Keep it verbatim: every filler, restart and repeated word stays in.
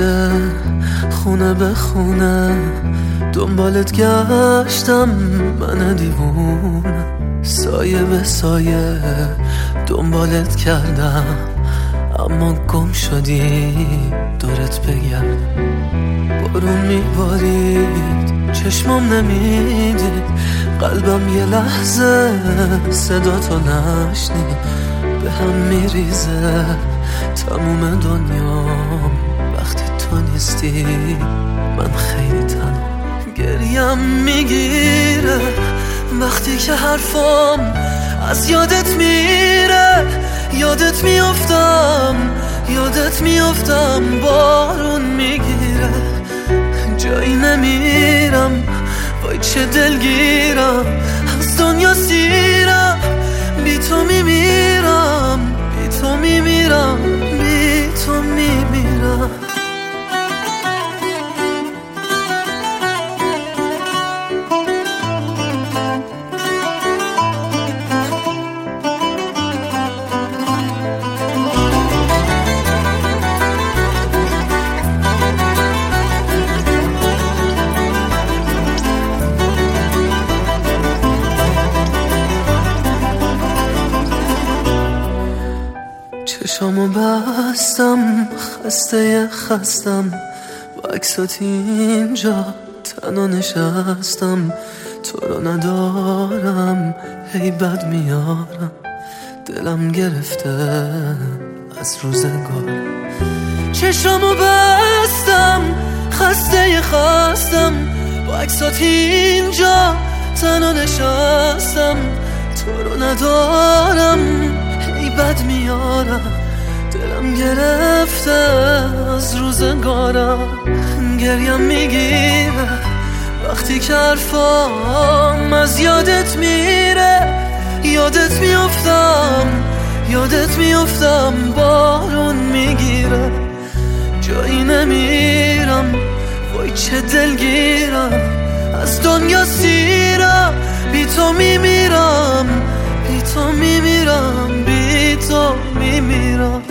کوچه خونه به خونه دنبالت گشتم من دیوونه، سایه به سایه دنبالت کردم اما گم شدی دورت بگردم. بارون میبارید چشمام نمیدید، قلبم یه لحظه صدا تو نشنید، به هم میریزه تموم دنیام وقتی تو نیستی. من خیلی تنها گریم میگیره وقتی که حرفام از یادت میره، یادت میافتم یادت میافتم بارون میگیره، جایی نمیرم وای چه دلگیرم، از دنیا سیرم بی تو میمیرم، بی تو میمیرم، بی تو میمیرم. چشامو بستم خسته خستم، با عکسات اینجا تنها نشستم، تو رو ندارم هی بد میارم، دلم گرفته از روزگار. چشامو بستم خسته خستم، با عکسات اینجا تنها نشستم، تو رو ندارم هی بد میارم، دلم گرفته از روزگارم. گریم میگیره وقتی که حرفام از یادت میره، یادت میافتم یادت میافتم بارون میگیره، جایی نمیرم وای چه دلگیرم، از دنیا سیرم بی تو میمیرم، بی تو میمیرم، بی تو میمیرم.